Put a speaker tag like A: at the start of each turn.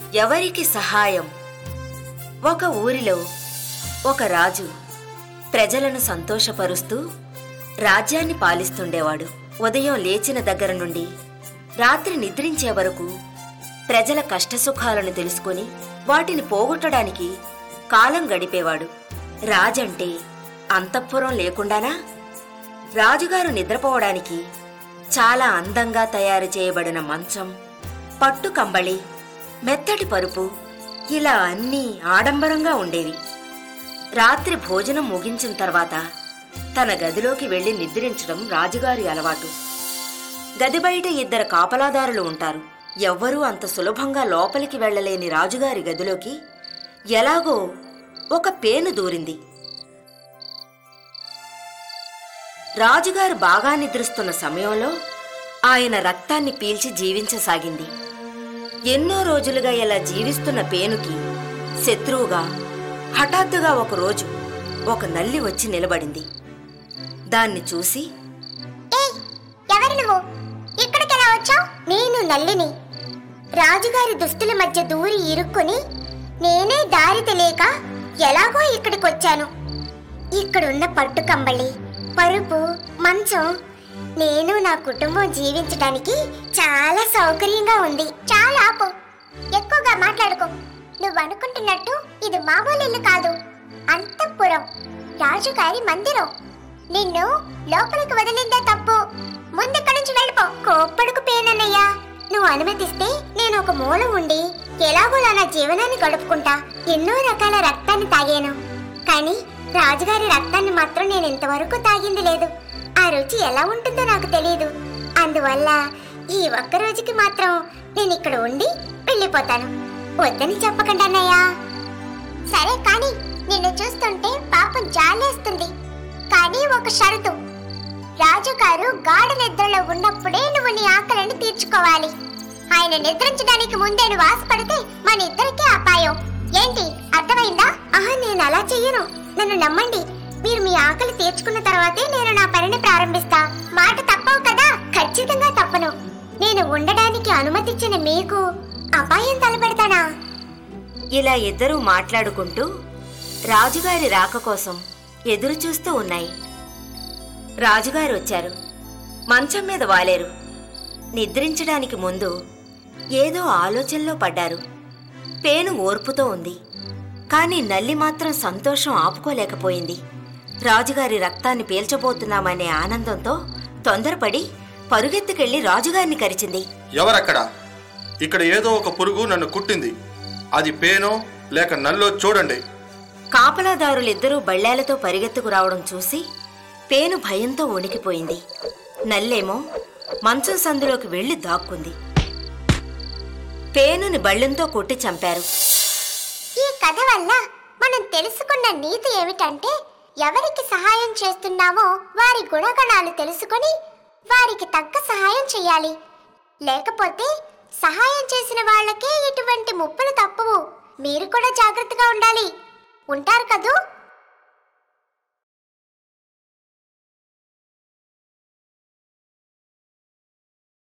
A: ఎవరికి సహాయం? ఒక ఊరిలో ఒక రాజు ప్రజలను సంతోషపరుస్తూ రాజ్యాన్ని పాలిస్తుండేవాడు. ఉదయం లేచిన దగ్గర నుండి రాత్రి నిద్రించే వరకు ప్రజల కష్టసుఖాలను తెలుసుకొని వాటిని పోగొట్టడానికి కాలం గడిపేవాడు. రాజంటే అంతఃపురం లేకుండానా? రాజుగారు నిద్రపోవడానికి చాలా అందంగా తయారు చేయబడిన మంచం, పట్టు కంబళి, మెత్తటి పరుపు, ఇలా అన్నీ ఆడంబరంగా ఉండేవి. రాత్రి భోజనం ముగించిన తర్వాత తన గదిలోకి వెళ్లి నిద్రించడం రాజుగారి అలవాటు. గది బయట 2 కాపలాదారులు ఉంటారు. ఎవ్వరూ అంత సులభంగా లోపలికి వెళ్లలేని రాజుగారి గదిలోకి ఎలాగో ఒక పేను దూరింది. రాజుగారు బాగా నిద్రిస్తున్న సమయంలో ఆయన రక్తాన్ని పీల్చి జీవించసాగింది. ఎన్నో రోజులుగా ఇలా జీవిస్తున్న పేనుకి శత్రువుగా హఠాత్తుగా ఒకరోజు ఒక నల్లి వచ్చి నిలబడింది. దాన్ని చూసి,
B: ఎవరు నువ్వు? ఇక్కడికెలా వచ్చావు? నేను నల్లిని. రాజుగారి దుస్తుల మధ్య దూరి ఇరుక్కుని నేనే దారి తెలియక ఎలాగో ఇక్కడికొచ్చాను. ఇక్కడున్న పట్టు కంబళి, పరుపు, మంచం నేను నా కుటుంబం జీవించడానికి చాలా సౌకర్యంగా ఉంది. చాలా ఆపు, ఎక్కువగా మాట్లాడుకో. నువ్వు అనుకుంటున్నట్టు ఇది మామూలు ఇల్లు కాదు, అంతఃపురం, రాజుగారి మందిరం. నిన్ను లోపలికి వదిలిందే తప్పు. ముందెక్కడి నుంచి వెళ్ళిపో. కోప్పడుకు పేనన్నయ్యా. నువ్వు అనుమతిస్తే నేను ఒక మూల ఉండి ఎలాగోలా నా జీవనాన్ని గడుపుకుంటా. ఎన్నో రకాల రక్తాన్ని తాగాను, కానీ రాజుగారి రక్తాన్ని మాత్రం నేను ఇంతవరకు తాగింది లేదు. ఆ రుచి ఎలా ఉంటుందో నాకు తెలియదు. అందువల్ల ఈ ఒక్క రోజుకి మాత్రం నేను ఇక్కడ ఉండి వెళ్ళిపోతాను. వద్దని చెప్పకండి అన్నయ్యా. సరే, కానీ నిన్ను చూస్తుంటే పాపం జాలేస్తుంది. కానీ ఒక షరతు, రాజుగారు గాఢ నిద్రలో ఉన్నప్పుడే నువ్వు నీ ఆకలిని తీర్చుకోవాలి. ఆయన నిద్రించడానికి ముందే నువ్వు ఆశపడితే మన ఇద్దరికీ అపాయం. ఏంటి, అర్థమైందా? నేను అలా చెయ్యను, నన్ను నమ్మండి. మీరు మీ ఆకలి తీర్చుకున్న తర్వాతే నేను నా పనిని ప్రారంభిస్తా. మాట తప్పవు కదా? ఖచ్చితంగా తప్పను. నేను ఉండడానికి అనుమతిచ్చిన మీకు అపాయం తలపెడతానా?
A: ఇలా ఇద్దరూ మాట్లాడుకుంటూ రాజుగారి రాక కోసం ఎదురు చూస్తూ ఉన్నాయి. రాజుగారు వచ్చారు. మంచం మీద వాలేరు. నిద్రించడానికి ముందు ఏదో ఆలోచనలో పడ్డారు. పేను ఓర్పుతో ఉంది, కానీ నల్లి మాత్రం సంతోషం ఆపుకోలేకపోయింది. రాజుగారి రక్తాన్ని పీల్చబోతున్నామనే ఆనందంతో తొందరపడి పరుగెత్తుకెళ్లి రాజుగారిని కరిచింది.
C: ఎవరక్కడ? ఇక్కడ ఏదో ఒక పురుగు నన్ను కుట్టింది. అది పేనో లేక నల్లో చూడండి.
A: కాపలాదారులిద్దరూ బళ్ళేలతో పరిగెత్తుకు రావడం చూసి పేను భయంతో వణికిపోయింది. నల్లేమో మంచం సందులోకి వెళ్లి దాక్కుంది. పేనుని బళ్ళెంతో కొట్టి చంపారు.
B: ఈ కథ వల్ల మనం తెలుసుకున్న నీతి ఏమిటంటే, ఎవరికి సహాయం చేస్తున్నామో వారి గుణగణాలు తెలుసుకొని వారికి తగ్గ సహాయం చేయాలి. లేకపోతే సహాయం చేసిన వాళ్ళకే ఇటువంటి ముప్పులు తప్పవు. మీరు కూడా జాగ్రత్తగా ఉండాలి. ఉంటారు కదూ?